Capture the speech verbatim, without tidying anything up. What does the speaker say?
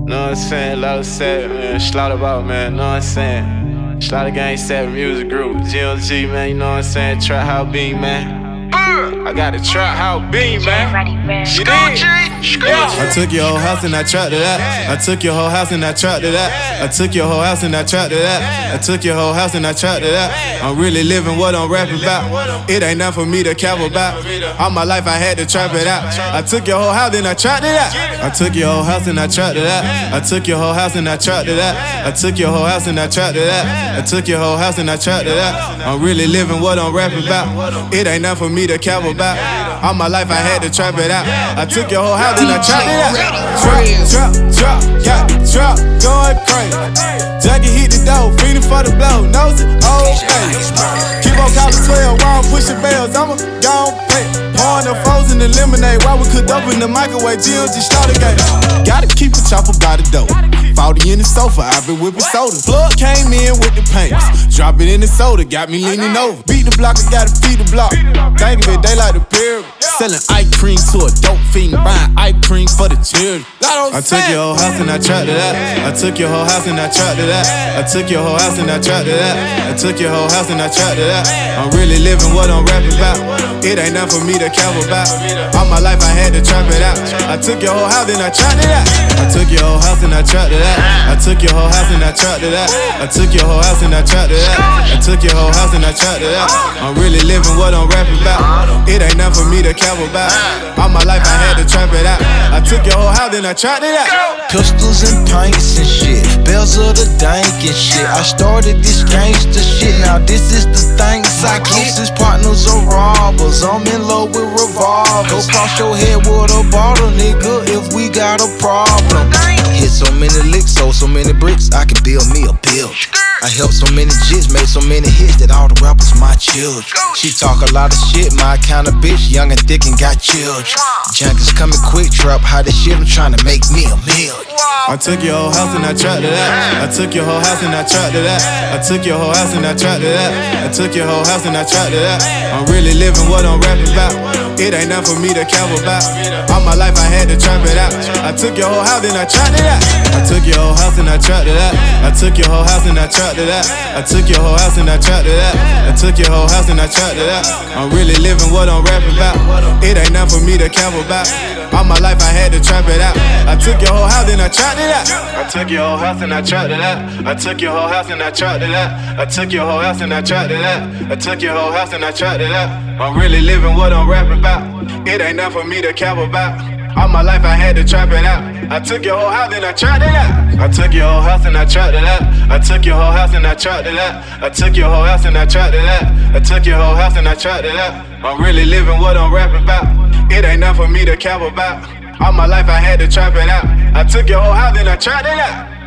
Know what I'm saying? Lot of set, man. Slaughter about, man. Know what I'm saying? Slaughter Gang set music group. G L G, man. You know what I'm saying? Trap House Beam, man. I got a Trap House Beam, man. You dig? I took your whole house and I trapped it out. I took your whole house and I trapped it out. I took your whole house and I trapped it out. I took your whole house and I trapped it out. I'm really living what I'm rapping about. It ain't nothing for me to cap about. All my life I had to trap it out. I took your whole house and I trapped it out. I took your whole house and I trapped it out. I took your whole house and I trapped it out. I took your whole house and I trapped it out. I took your whole house and I trapped it out. I'm really living what I'm rapping about. It ain't nothing for me to cap about. All my life I had to trap it out. I took your whole house and I trapped it out. Trap, trap, trap, got the trap going crazy. Jackie hit the door, feeding for the blow, knows it, okay. Keep on calling twelve while I'm pushing bells, I'ma gon' pay. Pouring the foes in the lemonade while we could up in the microwave. G L G started game. Gotta keep a chopper by the dough. forty in the sofa, I been whipping soda. Plug came in with the paints. Drop it in the soda, got me leaning over. Beat the block, I gotta feed the block. Think of it, they like the pyramid. Selling ice cream to a dope fiend, buying ice cream for the children. I took your whole house and I trapped it out. I took your whole house and I trapped it out. I took your whole house and I trapped it out. I took your whole house and I trapped it out. I'm really living what I'm rapping about. It ain't nothing for me to cap about. All my life I had to trap it out. I took your whole house and I trapped it out. I took your whole house and I trapped it out. I took your whole house and I trapped it out. I took your whole house and I trapped it out. I took your whole house and I trapped it out. I'm really living what I'm rapping about. It ain't nothing for me to cap about. All my life I had to trap it out. I took your whole house and I trapped it out. Pistols and pints and shit, bells of the dank and shit. I started this gangster shit, now this is the thanks I closest partners are robbers. I'm in love with revolvers. Go cross your head with a bottle, nigga, if we got a problem. Hit so many licks, sold so many bricks, I can build me a build. I helped so many jits, made so many hits that all the rappers my children. She talk a lot of shit, my kind of bitch, young and thick and got children. Junkies coming quick, trap how this shit, I'm trying to make me a meal. I took your whole house and I trapped it out. I took your whole house and I trapped it out. I took your whole house and I trapped it out. I took your whole house and I trapped it out. I'm really living what I'm rapping about. It ain't nothing for me to cap about. All my life I had to trap it out. I took your whole house and I trapped it out. I took your whole house and I trapped it out. I took your whole house and I trapped it out. I took your whole house and I trapped it out. I took your whole house and I trapped it out. I'm really living what I'm rapping about. It ain't nothing for me to cap about. All my life I had to trap it out. I took your whole house and I trapped it out. I took your whole house and I trapped it out. I took your whole house and I trapped it out. I took your whole house and I trapped it out. I took your whole house and I trapped it out. I'm really living what I'm rapping about. It ain't nothing for me to cap about. All my life I had to trap it out. I took your whole house and I trapped it out. I took your whole house and I trapped it out. I took your whole house and I trapped it out. I took your whole house and I trapped it out. I took your whole house and I trapped it out. I'm really living what I'm rapping about. It ain't nothing for me to cap about. All my life I had to trap it out. I took your whole house and I trapped it out.